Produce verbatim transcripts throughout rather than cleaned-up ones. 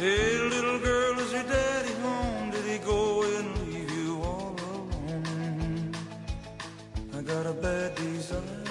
Hey, little girl, is your daddy home? Did he go and leave you all alone? I got a bad desire.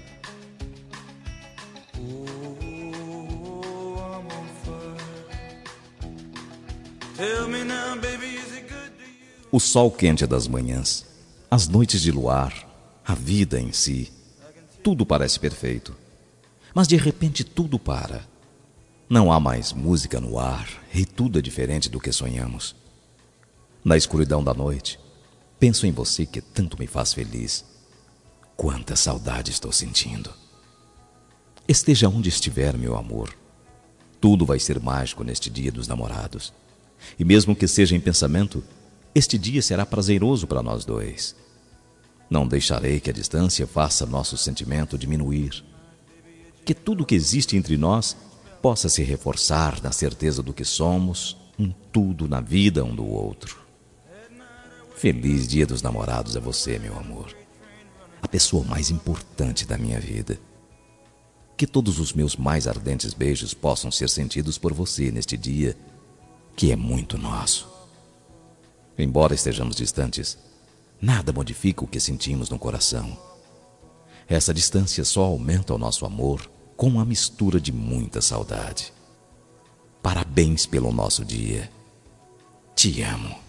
Oh, I'm on fire. Tell me now, baby, is it good to you? O sol quente das manhãs, as noites de luar, a vida em si, tudo parece perfeito. Mas de repente tudo para. Não há mais música no ar e tudo é diferente do que sonhamos. Na escuridão da noite, penso em você que tanto me faz feliz. Quanta saudade estou sentindo. Esteja onde estiver, meu amor, tudo vai ser mágico neste dia dos namorados. E mesmo que seja em pensamento, este dia será prazeroso para nós dois. Não deixarei que a distância faça nosso sentimento diminuir. Que tudo que existe entre nós possa se reforçar na certeza do que somos, um tudo na vida um do outro. Feliz Dia dos Namorados a você, meu amor, a pessoa mais importante da minha vida. Que todos os meus mais ardentes beijos possam ser sentidos por você neste dia, que é muito nosso. Embora estejamos distantes, nada modifica o que sentimos no coração. Essa distância só aumenta o nosso amor com uma mistura de muita saudade. Parabéns pelo nosso dia. Te amo.